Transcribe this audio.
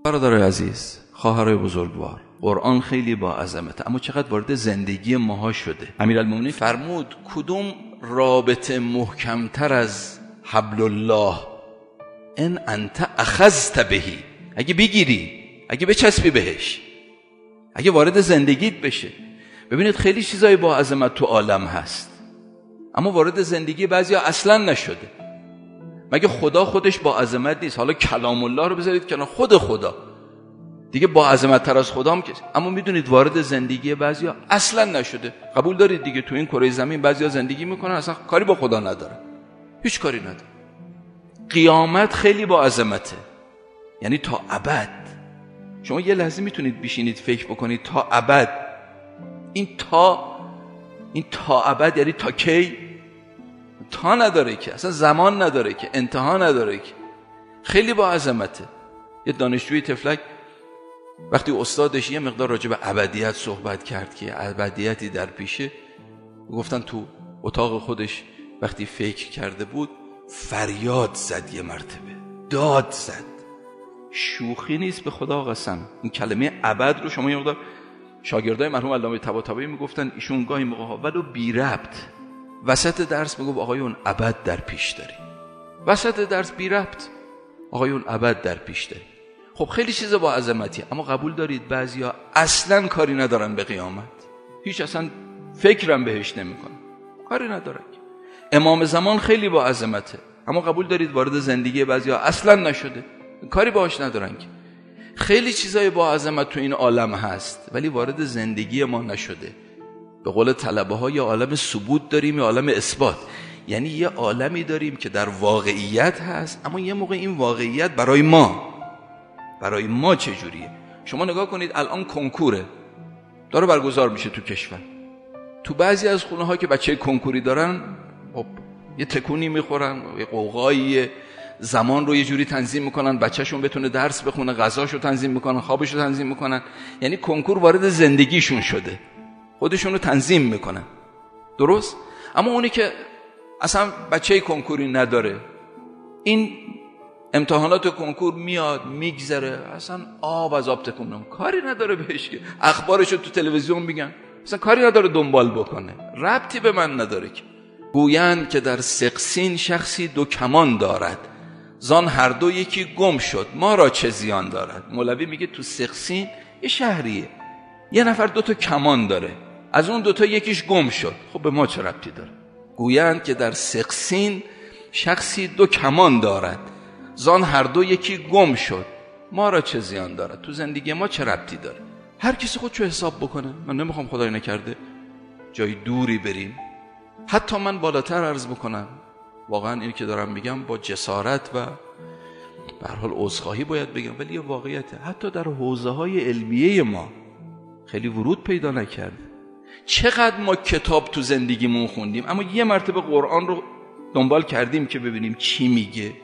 برادر عزیز، خواهرای بزرگوار، قرآن خیلی با عظمته، اما چقدر وارد زندگی ماها شده. امیرالمومنین فرمود کدوم رابطه محکمتر از حبل الله ان انت اخذت بهی، اگه بگیری، اگه بچسبی بهش، اگه وارد زندگیت بشه. ببینید خیلی چیزای با عظمت تو عالم هست، اما وارد زندگی بعضیا اصلا نشده. مگه خدا خودش با عظمت نیست؟ حالا کلام الله رو بذارید کنار، خود خدا دیگه با عظمت تر از خدا هم که، اما میدونید وارد زندگی بعضیا اصلا نشده. قبول دارید دیگه تو این کره زمین بعضیا زندگی میکنن اصلا کاری با خدا نداره، هیچ کاری نداره. قیامت خیلی با عظمته، یعنی تا ابد. شما یه لحظه میتونید بشینید فکر بکنید تا ابد، این تا ابد یعنی تا کی؟ تا نداره که، اصلا زمان نداره که، انتها نداره که، خیلی با عظمته. یه دانشجوی تفلک وقتی استادش یه مقدار راجع به ابدیت صحبت کرد که ابدیتی در پیشه، گفتن تو اتاق خودش وقتی فکر کرده بود فریاد زد، یه مرتبه داد زد. شوخی نیست، به خدا قسم. این کلمه ابد رو شما یه مقدار، شاگردای مرحوم علامه طباطبایی میگفتن ایشون گاهی موقع‌ها ولو بی ربط وسط درس میگفت آقایون ابد در پیش داری، وسط درس بی ربط آقایون ابد در پیش داری. خب خیلی چیزا با عظمتی، اما قبول دارید بعضیا اصلا کاری ندارن به قیامت، هیچ اصلا فکرم بهش نمیکنن، کاری ندارن. امام زمان خیلی با عظمته، اما قبول دارید وارد زندگی بعضیا اصلا نشده، کاری باهاش ندارن. خیلی چیزای با عظمت تو این عالم هست ولی وارد زندگی ما نشده. به قول طلبه ها یه عالم ثبوت داریم، یه عالم اثبات، یعنی یه عالمی داریم که در واقعیت هست، اما یه موقع این واقعیت برای ما چجوریه؟ شما نگاه کنید الان کنکوره داره برگزار میشه تو کشور، تو بعضی از خونه ها که بچه کنکوری دارن یه تکونی میخورن، یه قوقایی، زمان رو یه جوری تنظیم میکنن بچه‌شون بتونه درس بخونه، غذاشو تنظیم میکنن، خوابشو تنظیم میکنن، یعنی کنکور وارد زندگیشون شده، خودشون رو تنظیم میکنن، درست؟ اما اونی که اصلا بچه کنکوری نداره، این امتحانات کنکور میاد میگذره، اصلا آب از آب تکون نمیکنه، کاری نداره بهش، که اخبارشو تو تلویزیون میگن، اصلا کاری نداره دنبال بکنه، ربطی به من نداره. که گویند که در سقسین شخصی دو کمان دارد، زان هر دو یکی گم شد، ما را چه زیان دارد. مولوی میگه تو سقسین یه شهریه، یه نفر 2 تا کمان داره، از اون 2 تا یکیش گم شد، خب به ما چه ربطی داره؟ گویند که در سقسین شخصی 2 کمان دارد، زان هر دو یکی گم شد، ما را چه زیان دارد. تو زندگی ما چه ربطی داره؟ هر کسی خودشو حساب بکنه. من نمیخوام خدای نکرده جای دوری بریم. حتی من بالاتر عرض بکنم، واقعا این که دارم میگم با جسارت و به هر حال عذرخواهی باید بگم، ولی یه واقعیته، حتی در حوزه‌های علمیه ما خیلی ورود پیدا نکرده. چقدر ما کتاب تو زندگیمون خوندیم، اما یه مرتبه قرآن رو دنبال کردیم که ببینیم چی میگه،